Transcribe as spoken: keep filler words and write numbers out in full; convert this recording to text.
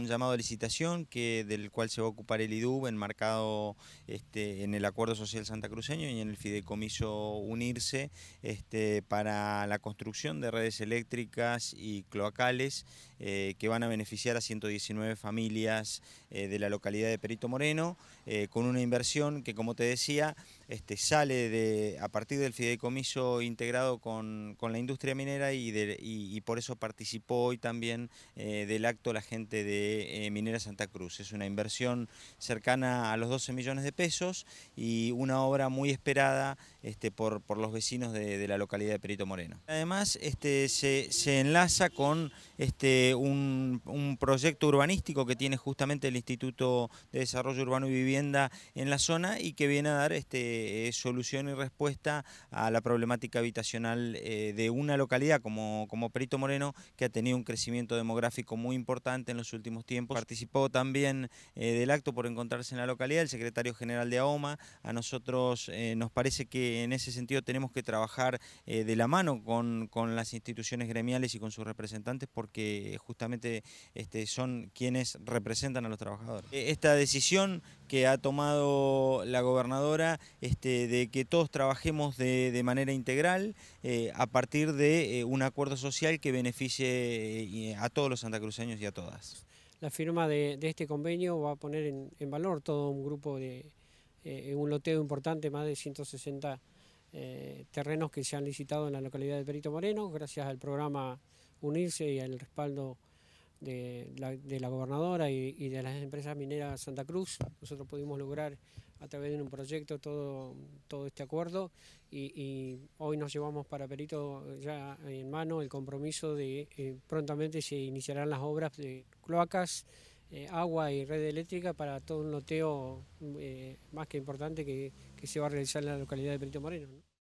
un llamado a licitación que, del cual se va a ocupar el I D U B, enmarcado este, en el Acuerdo Social Santacruceño y en el Fideicomiso Unirse, este, para la construcción de redes eléctricas y cloacales eh, que van a beneficiar a ciento diecinueve familias eh, de la localidad de Perito Moreno, eh, con una inversión que, como te decía, este, sale de, a partir del fideicomiso integrado con, con la industria minera y, de, y, y por eso participó hoy también eh, del acto la gente de eh, Minera Santa Cruz. Es una inversión cercana a los doce millones de pesos y una obra muy esperada este, por, por los vecinos de, de la localidad de Perito Moreno. Además, este, se, se enlaza con este, un, un proyecto urbanístico que tiene justamente el Instituto de Desarrollo Urbano y Vivienda en la zona y que viene a dar este, solución y respuesta a la problemática habitacional eh, de una localidad como, como Perito Moreno, que ha tenido un crecimiento demográfico muy importante en los últimos tiempos. Participó también eh, del acto, por encontrarse en la localidad, el secretario general de AOMA. A nosotros eh, nos parece que en ese sentido tenemos que trabajar eh, de la mano con, con las instituciones gremiales y con sus representantes, porque justamente este, son quienes representan a los trabajadores. Esta decisión que ha tomado la gobernadora este, de que todos trabajemos de, de manera integral eh, a partir de eh, un acuerdo social que beneficie eh, a todos los santacruceños y a todas. La firma de, de este convenio va a poner en, en valor todo un grupo de, eh, un loteo importante, más de ciento sesenta eh, terrenos que se han licitado en la localidad de Perito Moreno, gracias al programa Unirse y al respaldo de la, de la gobernadora y, y de las empresas mineras Santa Cruz. Nosotros pudimos lograr a través de un proyecto todo, todo este acuerdo y, y hoy nos llevamos para Perito ya en mano el compromiso de eh, prontamente se iniciarán las obras de cloacas, eh, agua y red eléctrica para todo un loteo eh, más que importante que, que se va a realizar en la localidad de Perito Moreno, ¿no?